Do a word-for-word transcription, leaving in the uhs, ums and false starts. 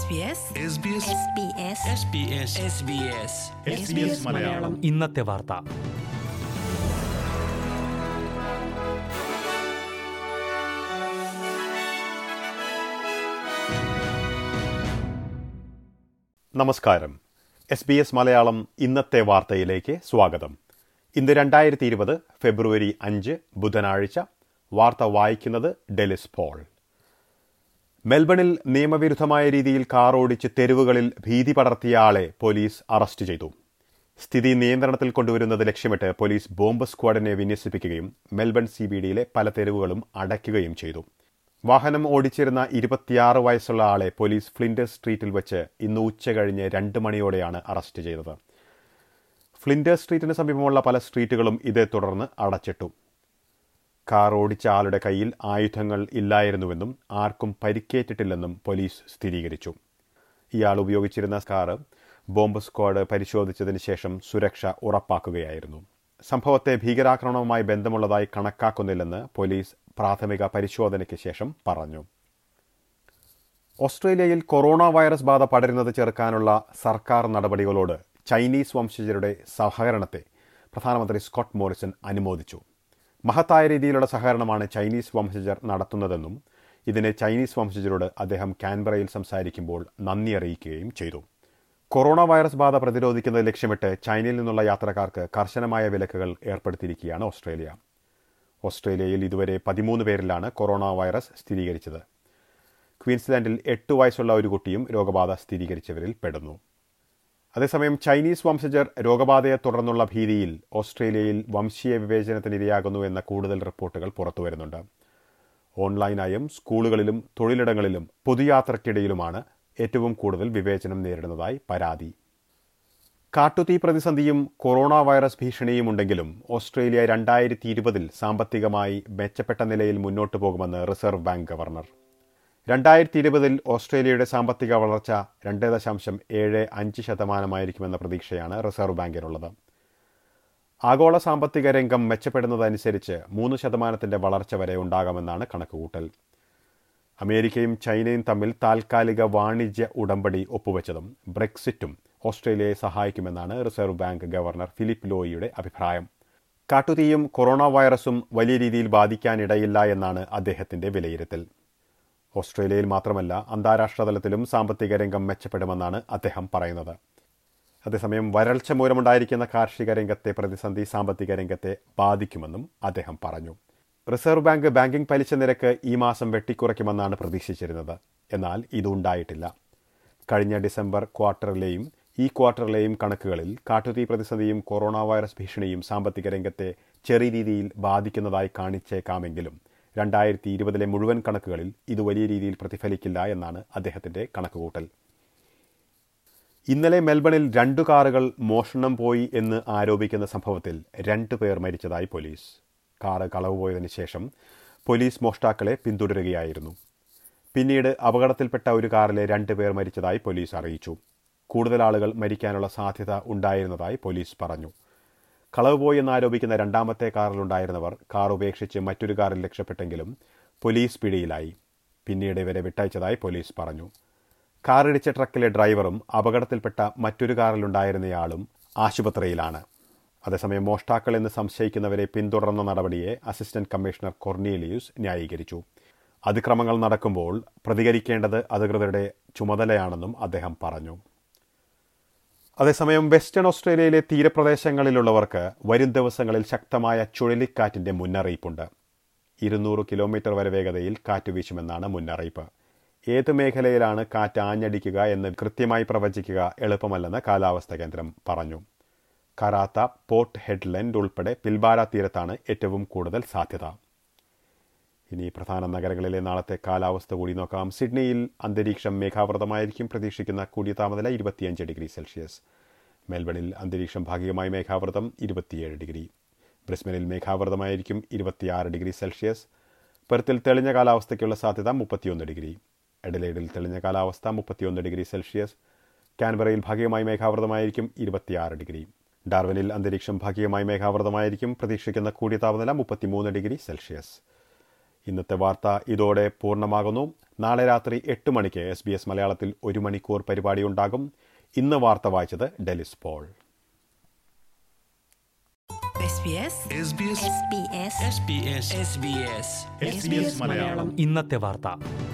മലയാളം ഇന്നത്തെ വാർത്ത. നമസ്കാരം. എസ് ബി എസ് മലയാളം ഇന്നത്തെ വാർത്തയിലേക്ക് സ്വാഗതം. ഇന്ന് രണ്ടായിരത്തി ഇരുപത് ഫെബ്രുവരി അഞ്ച് ബുധനാഴ്ച. വാർത്ത വായിക്കുന്നത് ഡെലിസ് പോൾ. മെൽബണിൽ നിയമവിരുദ്ധമായ രീതിയിൽ കാർ ഓടിച്ച് തെരുവുകളിൽ ഭീതി പടർത്തിയ ആളെ പോലീസ് അറസ്റ്റ് ചെയ്തു. സ്ഥിതി നിയന്ത്രണത്തിൽ കൊണ്ടുവരുന്നത് ലക്ഷ്യമിട്ട് പോലീസ് ബോംബ് സ്ക്വാഡിനെ വിന്യസിപ്പിക്കുകയും മെൽബൺ സി ബി ഡിയിലെ പല തെരുവുകളും അടയ്ക്കുകയും ചെയ്തു. വാഹനം ഓടിച്ചിരുന്ന ഇരുപത്തിയാറ് വയസ്സുള്ള ആളെ പോലീസ് ഫ്ലിൻഡേഴ്സ് സ്ട്രീറ്റിൽ വെച്ച് ഇന്ന് ഉച്ച കഴിഞ്ഞ് രണ്ട് മണിയോടെയാണ് അറസ്റ്റ് ചെയ്തത്. ഫ്ലിൻഡേഴ്സ് സ്ട്രീറ്റിന് സമീപമുള്ള പല സ്ട്രീറ്റുകളും ഇതേ തുടർന്ന് അടച്ചിട്ടു. കാർ ഓടിച്ച ആളുടെ കയ്യിൽ ആയുധങ്ങൾ ഇല്ലായിരുന്നുവെന്നും ആർക്കും പരിക്കേറ്റിട്ടില്ലെന്നും പോലീസ് സ്ഥിരീകരിച്ചു. ഇയാൾ ഉപയോഗിച്ചിരുന്ന കാർ ബോംബ് സ്ക്വാഡ് പരിശോധിച്ചതിന് ശേഷം സുരക്ഷ ഉറപ്പാക്കുകയായിരുന്നു. സംഭവത്തെ ഭീകരാക്രമണവുമായി ബന്ധമുള്ളതായി കണക്കാക്കുന്നില്ലെന്ന് പോലീസ് പ്രാഥമിക പരിശോധനയ്ക്ക് ശേഷം പറഞ്ഞു. ഓസ്ട്രേലിയയിൽ കൊറോണ വൈറസ് ബാധ പടരുന്നത് ചെറുക്കാനുള്ള സർക്കാർ നടപടികളോട് ചൈനീസ് വംശജരുടെ സഹകരണത്തെ പ്രധാനമന്ത്രി സ്കോട്ട് മോറിസൺ അനുമോദിച്ചു. മഹത്തായ രീതിയിലുള്ള സഹകരണമാണ് ചൈനീസ് വംശജർ നടത്തുന്നതെന്നും ഇതിന് ചൈനീസ് വംശജരോട് അദ്ദേഹം കാൻബറയിൽ സംസാരിക്കുമ്പോൾ നന്ദി അറിയിക്കുകയും ചെയ്തു. കൊറോണ വൈറസ് ബാധ പ്രതിരോധിക്കുന്നത് ലക്ഷ്യമിട്ട് ചൈനയിൽ നിന്നുള്ള യാത്രക്കാർക്ക് കർശനമായ വിലക്കുകൾ ഏർപ്പെടുത്തിയിരിക്കുകയാണ് ഓസ്ട്രേലിയ. ഓസ്ട്രേലിയയിൽ ഇതുവരെ പതിമൂന്ന് പേരിലാണ് കൊറോണ വൈറസ് സ്ഥിരീകരിച്ചത്. ക്വീൻസ്ലാൻഡിൽ എട്ട് വയസ്സുള്ള ഒരു കുട്ടിയും രോഗബാധ സ്ഥിരീകരിച്ചവരിൽ പെടുന്നു. അതേസമയം ചൈനീസ് വംശജർ രോഗബാധയെ തുടർന്നുള്ള ഭീതിയിൽ ഓസ്ട്രേലിയയിൽ വംശീയ വിവേചനത്തിനിരയാകുന്നു എന്ന കൂടുതൽ റിപ്പോർട്ടുകൾ പുറത്തുവരുന്നുണ്ട്. ഓൺലൈനായും സ്കൂളുകളിലും തൊഴിലിടങ്ങളിലും പൊതുയാത്രയ്ക്കിടയിലുമാണ് ഏറ്റവും കൂടുതൽ വിവേചനം നേരിടുന്നതായി പരാതി. കാട്ടുതീ പ്രതിസന്ധിയും കൊറോണ വൈറസ് ഭീഷണിയും ഉണ്ടെങ്കിലും ഓസ്ട്രേലിയ രണ്ടായിരത്തി ഇരുപതിൽ സാമ്പത്തികമായി മെച്ചപ്പെട്ട നിലയിൽ മുന്നോട്ടു പോകുമെന്ന് റിസർവ് ബാങ്ക് ഗവർണർ. രണ്ടായിരത്തി ഇരുപതിൽ ഓസ്ട്രേലിയയുടെ സാമ്പത്തിക വളർച്ച രണ്ട് ദശാംശം ഏഴ് അഞ്ച് ശതമാനമായിരിക്കുമെന്ന പ്രതീക്ഷയാണ് റിസർവ് ബാങ്കിനുള്ളത്. ആഗോള സാമ്പത്തിക രംഗം മെച്ചപ്പെടുന്നതനുസരിച്ച് മൂന്ന് ശതമാനത്തിന്റെ വളർച്ച വരെ ഉണ്ടാകാമെന്നാണ് കണക്കുകൂട്ടൽ. അമേരിക്കയും ചൈനയും തമ്മിൽ താൽക്കാലിക വാണിജ്യ ഉടമ്പടി ഒപ്പുവെച്ചതും ബ്രെക്സിറ്റും ഓസ്ട്രേലിയയെ സഹായിക്കുമെന്നാണ് റിസർവ് ബാങ്ക് ഗവർണർ ഫിലിപ്പ് ലോയിയുടെ അഭിപ്രായം. കാട്ടുതീയും കൊറോണ വൈറസും വലിയ രീതിയിൽ ബാധിക്കാനിടയില്ല എന്നാണ് അദ്ദേഹത്തിന്റെ വിലയിരുത്തൽ. ഓസ്ട്രേലിയയിൽ മാത്രമല്ല അന്താരാഷ്ട്ര തലത്തിലും സാമ്പത്തിക രംഗം മെച്ചപ്പെടുമെന്നാണ് അദ്ദേഹം പറയുന്നത്. അതേസമയം വരൾച്ച മൂലമുണ്ടായിരിക്കുന്ന കാർഷിക രംഗത്തെ പ്രതിസന്ധി സാമ്പത്തിക രംഗത്തെ ബാധിക്കുമെന്നും അദ്ദേഹം പറഞ്ഞു. റിസർവ് ബാങ്ക് ബാങ്കിംഗ് പലിശ നിരക്ക് ഈ മാസം വെട്ടിക്കുറയ്ക്കുമെന്നാണ് പ്രതീക്ഷിച്ചിരുന്നത്. എന്നാൽ ഇതുണ്ടായിട്ടില്ല. കഴിഞ്ഞ ഡിസംബർ ക്വാർട്ടറിലെയും ഈ ക്വാർട്ടറിലെയും കണക്കുകളിൽ കാട്ടുതീ പ്രതിസന്ധിയും കൊറോണ വൈറസ് ഭീഷണിയും സാമ്പത്തിക രംഗത്തെ ചെറിയ രീതിയിൽ ബാധിക്കുന്നതായി കാണിച്ചേക്കാമെങ്കിലും രണ്ടായിരത്തി ഇരുപതിലെ മുഴുവൻ കണക്കുകളിൽ ഇത് വലിയ രീതിയിൽ പ്രതിഫലിക്കില്ല എന്നാണ് അദ്ദേഹത്തിന്റെ കണക്കുകൂട്ടൽ. ഇന്നലെ മെൽബണിൽ രണ്ടു കാറുകൾ മോഷണം പോയി എന്ന് ആരോപിക്കുന്ന സംഭവത്തിൽ രണ്ടു പേർ മരിച്ചതായി പോലീസ്. കാറ് കളവ് പോയതിനു ശേഷം പോലീസ് മോഷ്ടാക്കളെ പിന്തുടരുകയായിരുന്നു. പിന്നീട് അപകടത്തിൽപ്പെട്ട ഒരു കാറിലെ രണ്ടു പേർ മരിച്ചതായി പോലീസ് അറിയിച്ചു. കൂടുതൽ ആളുകൾ മരിക്കാനുള്ള സാധ്യത ഉണ്ടായിരുന്നതായി പോലീസ് പറഞ്ഞു. കളവ് പോയെന്നാരോപിക്കുന്ന രണ്ടാമത്തെ കാറിലുണ്ടായിരുന്നവർ കാർ ഉപേക്ഷിച്ച് മറ്റൊരു കാറിൽ രക്ഷപ്പെട്ടെങ്കിലും പോലീസ് പിടിയിലായി. പിന്നീട് ഇവരെ വിട്ടയച്ചതായി പോലീസ് പറഞ്ഞു. കാറിടിച്ച ട്രക്കിലെ ഡ്രൈവറും അപകടത്തിൽപ്പെട്ട മറ്റൊരു കാറിലുണ്ടായിരുന്നയാളും ആശുപത്രിയിലാണ്. അതേസമയം മോഷ്ടാക്കൾ എന്ന് സംശയിക്കുന്നവരെ പിന്തുടർന്ന നടപടിയെ അസിസ്റ്റന്റ് കമ്മീഷണർ കൊർണീലിയൂസ് ന്യായീകരിച്ചു. അതിക്രമങ്ങൾ നടക്കുമ്പോൾ പ്രതികരിക്കേണ്ടത് അധികൃതരുടെ ചുമതലയാണെന്നും അദ്ദേഹം പറഞ്ഞു. അതേസമയം വെസ്റ്റേൺ ഓസ്ട്രേലിയയിലെ തീരപ്രദേശങ്ങളിലുള്ളവർക്ക് വരും ദിവസങ്ങളിൽ ശക്തമായ ചുഴലിക്കാറ്റിന്റെ മുന്നറിയിപ്പുണ്ട്. ഇരുന്നൂറ് കിലോമീറ്റർ വരെ വേഗതയിൽ കാറ്റ് വീശുമെന്നാണ് മുന്നറിയിപ്പ്. ഏത് മേഖലയിലാണ് കാറ്റ് ആഞ്ഞടിക്കുക എന്ന് കൃത്യമായി പ്രവചിക്കുക എളുപ്പമല്ലെന്ന് കാലാവസ്ഥാ കേന്ദ്രം പറഞ്ഞു. കരാത്ത, പോർട്ട് ഹെഡ്ലൻഡ് ഉൾപ്പെടെ പിൽബാര തീരത്താണ് ഏറ്റവും കൂടുതൽ സാധ്യത. ഇനി പ്രധാന നഗരങ്ങളിലെ നാളത്തെ കാലാവസ്ഥ കൂടി നോക്കാം. സിഡ്നിയിൽ അന്തരീക്ഷം മേഘാവൃതമായിരിക്കും. പ്രതീക്ഷിക്കുന്ന കൂടിയ താപനില ഇരുപത്തിയഞ്ച് ഡിഗ്രി സെൽഷ്യസ്. മെൽബണിൽ അന്തരീക്ഷം ഭാഗികമായി മേഘാവൃതം ഇരുപത്തിയേഴ് ഡിഗ്രി. ബ്രിസ്ബനിൽ മേഘാവൃതമായിരിക്കും ഇരുപത്തിയാറ് ഡിഗ്രി സെൽഷ്യസ്. പെർത്തിൽ തെളിഞ്ഞ കാലാവസ്ഥയ്ക്കുള്ള സാധ്യത മുപ്പത്തിയൊന്ന് ഡിഗ്രി. എഡലേഡിൽ തെളിഞ്ഞ കാലാവസ്ഥ മുപ്പത്തിയൊന്ന് ഡിഗ്രി സെൽഷ്യസ്. കാൻബറയിൽ ഭാഗികമായി മേഘാവൃതമായിരിക്കും ഇരുപത്തിയാറ് ഡിഗ്രി. ഡാർവിനിൽ അന്തരീക്ഷം ഭാഗികമായി മേഘാവൃതമായിരിക്കും. പ്രതീക്ഷിക്കുന്ന കൂടിയ താപനില മുപ്പത്തിമൂന്ന് ഡിഗ്രി സെൽഷ്യസ്. ഇന്നത്തെ വാർത്ത ഇതോടെ പൂർണ്ണമാകുന്നു. നാളെ രാത്രി എട്ട് മണിക്ക് എസ് ബി എസ് മലയാളത്തിൽ ഒരു മണിക്കൂർ പരിപാടി ഉണ്ടാകും. ഇന്ന് വാർത്ത വായിച്ചത് ഡെലിസ് പോൾ. ഇന്നത്തെ വാർത്ത.